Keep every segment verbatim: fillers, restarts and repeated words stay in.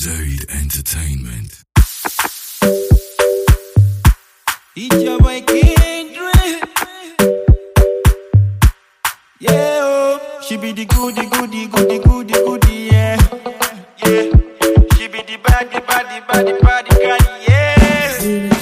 Jade Entertainment. It's your boy Kendrick. Yeah, oh. She be the goody, goody, goody, goody, goody, yeah. Yeah. She be the body, body, body, body, body, yeah.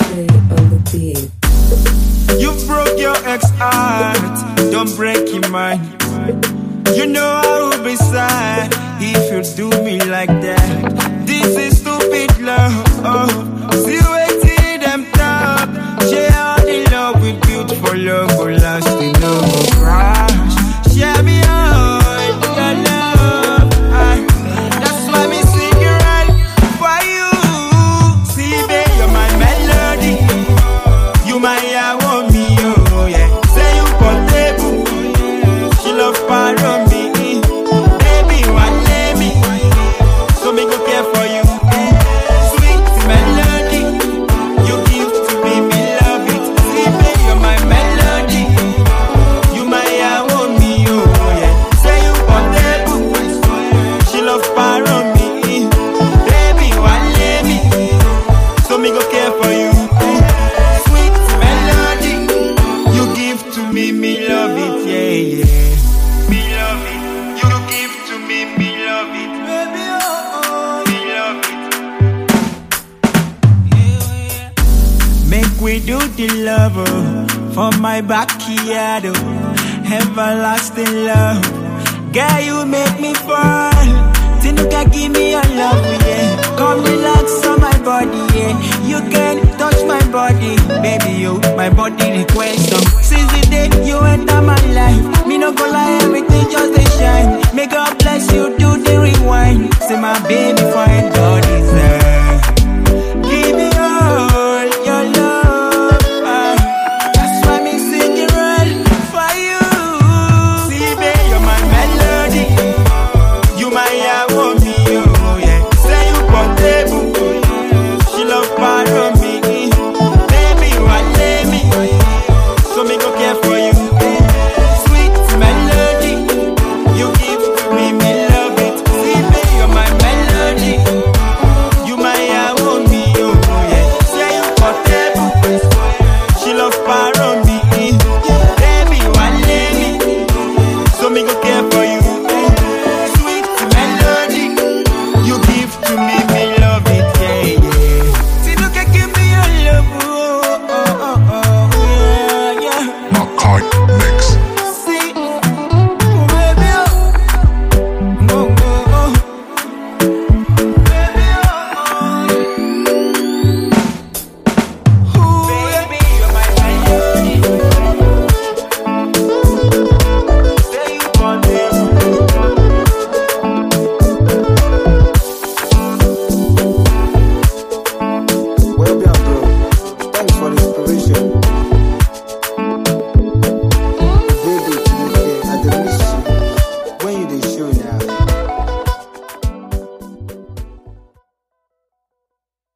You broke your ex heart, don't break your mind. You know I will be sad if you do me like that. This is stupid love, oh. See waiting them top. Share all the love with beautiful love, go lasting love, go crash. Share me all your love, I, that's why me sing it right for you. See babe, you're my melody. You my I want me, oh yeah. Say you portable, she love part of me. Baby, one let me, so me go care for you. Sweet melody, you give to me, me love it. See babe, you're my melody. You my I want me, oh yeah. Say you portable, she love part of me. Baby, one let me, so me go care for you. Me, me love it, yeah, yeah. Me love it. You give to me, me love it. Baby, oh, oh. Me love it. Yeah, yeah. Make we do the love, oh, for my backyard, oh. Everlasting love. Girl, you make me fall. Then you can give me your love, yeah. Come relax on my body, yeah. You can touch my body, baby, you, my body request, um. Since the day you enter my life, me no go lie, everything just a shine. May God bless you, do the rewind. Say my baby fine.